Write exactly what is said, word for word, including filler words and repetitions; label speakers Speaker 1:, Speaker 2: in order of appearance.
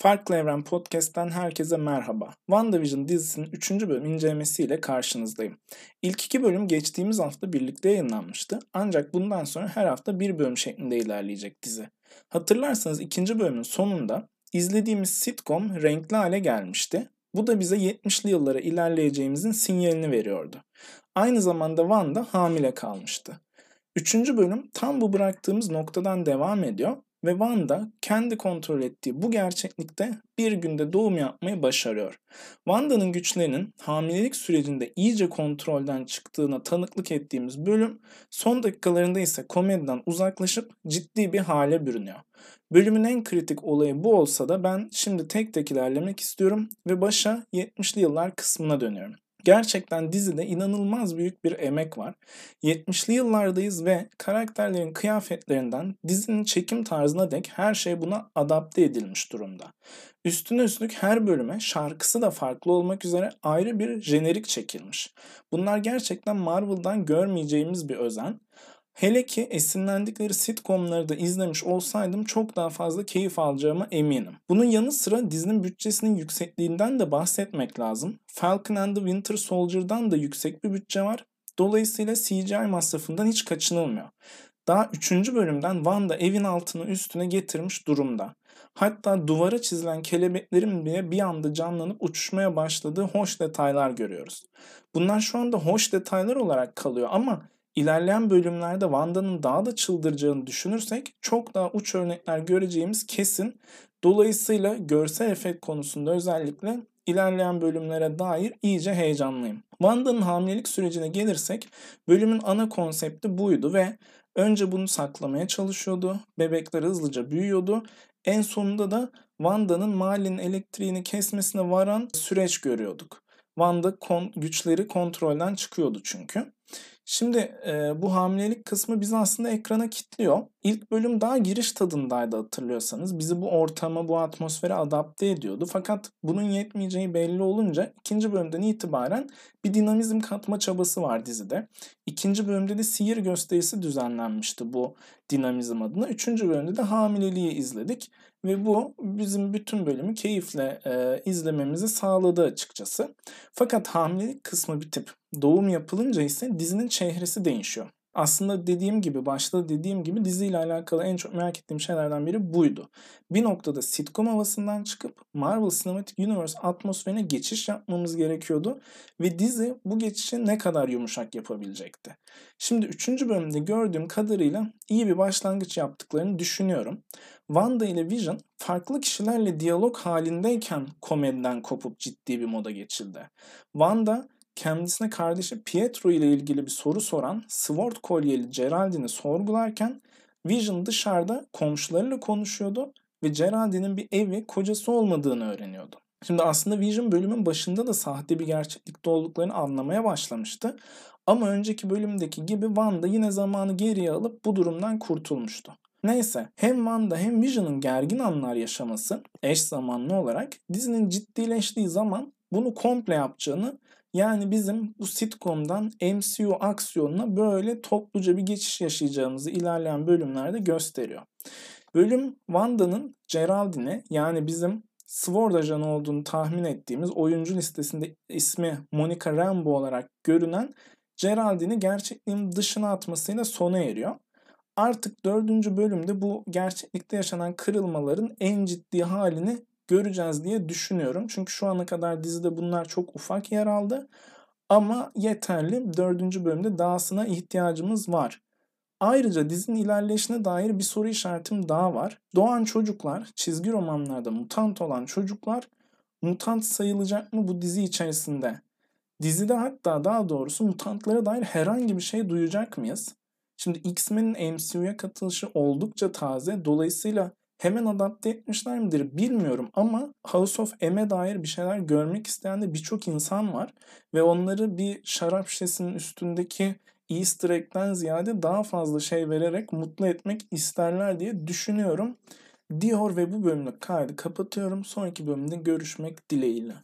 Speaker 1: Farklı Evren Podcast'ten herkese merhaba. WandaVision dizisinin üçüncü bölüm incelemesiyle karşınızdayım. İlk iki bölüm geçtiğimiz hafta birlikte yayınlanmıştı. Ancak bundan sonra her hafta bir bölüm şeklinde ilerleyecek dizi. Hatırlarsanız ikinci bölümün sonunda izlediğimiz sitcom renkli hale gelmişti. Bu da bize yetmişli yıllara ilerleyeceğimizin sinyalini veriyordu. Aynı zamanda Wanda hamile kalmıştı. Üçüncü bölüm tam bu bıraktığımız noktadan devam ediyor ve Wanda kendi kontrol ettiği bu gerçeklikte bir günde doğum yapmayı başarıyor. Wanda'nın güçlerinin hamilelik sürecinde iyice kontrolden çıktığına tanıklık ettiğimiz bölüm, son dakikalarında ise komediden uzaklaşıp ciddi bir hale bürünüyor. Bölümün en kritik olayı bu olsa da ben şimdi tek tek ilerlemek istiyorum ve başa yetmişli yıllar kısmına dönüyorum. Gerçekten dizide inanılmaz büyük bir emek var. yetmişli yıllardayız ve karakterlerin kıyafetlerinden dizinin çekim tarzına dek her şey buna adapte edilmiş durumda. Üstüne üstlük her bölüme şarkısı da farklı olmak üzere ayrı bir jenerik çekilmiş. Bunlar gerçekten Marvel'dan görmeyeceğimiz bir özen. Hele ki esinlendikleri sitcomları da izlemiş olsaydım çok daha fazla keyif alacağıma eminim. Bunun yanı sıra dizinin bütçesinin yüksekliğinden de bahsetmek lazım. Falcon and the Winter Soldier'dan da yüksek bir bütçe var. Dolayısıyla C G I masrafından hiç kaçınılmıyor. Daha üçüncü bölümden Wanda evin altını üstüne getirmiş durumda. Hatta duvara çizilen kelebeklerin bile bir anda canlanıp uçuşmaya başladığı hoş detaylar görüyoruz. Bunlar şu anda hoş detaylar olarak kalıyor ama İlerleyen bölümlerde Wanda'nın daha da çıldıracağını düşünürsek çok daha uç örnekler göreceğimiz kesin. Dolayısıyla görsel efekt konusunda özellikle ilerleyen bölümlere dair iyice heyecanlıyım. Wanda'nın hamilelik sürecine gelirsek bölümün ana konsepti buydu ve önce bunu saklamaya çalışıyordu. Bebekler hızlıca büyüyordu. En sonunda da Wanda'nın mahallenin elektriğini kesmesine varan süreç görüyorduk. Wanda kon- güçleri kontrolden çıkıyordu çünkü. Şimdi e, bu hamilelik kısmı bizi aslında ekrana kilitliyor. İlk bölüm daha giriş tadındaydı hatırlıyorsanız. Bizi bu ortama, bu atmosfere adapte ediyordu. Fakat bunun yetmeyeceği belli olunca ikinci bölümden itibaren bir dinamizm katma çabası var dizide. İkinci bölümde de sihir gösterisi düzenlenmişti bu dinamizm adına. Üçüncü bölümde de hamileliği izledik. Ve bu bizim bütün bölümü keyifle e, izlememizi sağladı açıkçası. Fakat hamilelik kısmı bitip doğum yapılınca ise dizinin çehresi değişiyor. Aslında dediğim gibi, başta dediğim gibi diziyle alakalı en çok merak ettiğim şeylerden biri buydu. Bir noktada sitcom havasından çıkıp Marvel Cinematic Universe atmosferine geçiş yapmamız gerekiyordu ve dizi bu geçişi ne kadar yumuşak yapabilecekti. Şimdi üçüncü bölümde gördüğüm kadarıyla iyi bir başlangıç yaptıklarını düşünüyorum. Wanda ile Vision farklı kişilerle diyalog halindeyken komediden kopup ciddi bir moda geçildi. Wanda kendisine kardeşi Pietro ile ilgili bir soru soran Sword kolyeli Geraldine'i sorgularken Vision dışarıda komşularıyla konuşuyordu ve Geraldine'in bir evi, kocası olmadığını öğreniyordu. Şimdi aslında Vision bölümün başında da sahte bir gerçeklikte olduklarını anlamaya başlamıştı. Ama önceki bölümdeki gibi Wanda yine zamanı geriye alıp bu durumdan kurtulmuştu. Neyse, hem Wanda hem Vision'ın gergin anlar yaşaması eş zamanlı olarak dizinin ciddileştiği zaman bunu komple yapacağını, yani bizim bu sitcom'dan M C U aksiyonuna böyle topluca bir geçiş yaşayacağımızı ilerleyen bölümlerde gösteriyor. Bölüm Wanda'nın Geraldine'e, yani bizim Sword ajanı olduğunu tahmin ettiğimiz oyuncu listesinde ismi Monica Rambeau olarak görünen Geraldine'i gerçekliğin dışına atmasıyla sona eriyor. Artık dördüncü bölümde bu gerçeklikte yaşanan kırılmaların en ciddi halini göreceğiz diye düşünüyorum. Çünkü şu ana kadar dizide bunlar çok ufak yer aldı. Ama yeterli. Dördüncü bölümde dahasına ihtiyacımız var. Ayrıca dizinin ilerleyişine dair bir soru işaretim daha var. Doğan çocuklar, çizgi romanlarda mutant olan çocuklar mutant sayılacak mı bu dizi içerisinde? Dizide, hatta daha doğrusu mutantlara dair herhangi bir şey duyacak mıyız? Şimdi X-Men'in M C U'ya katılışı oldukça taze. Dolayısıyla hemen adapte etmişler midir bilmiyorum ama House of M'e dair bir şeyler görmek isteyen de birçok insan var. Ve onları bir şarap şişesinin üstündeki Easter egg'den ziyade daha fazla şey vererek mutlu etmek isterler diye düşünüyorum. Diyor ve bu bölümlük kaydı kapatıyorum. Sonraki bölümde görüşmek dileğiyle.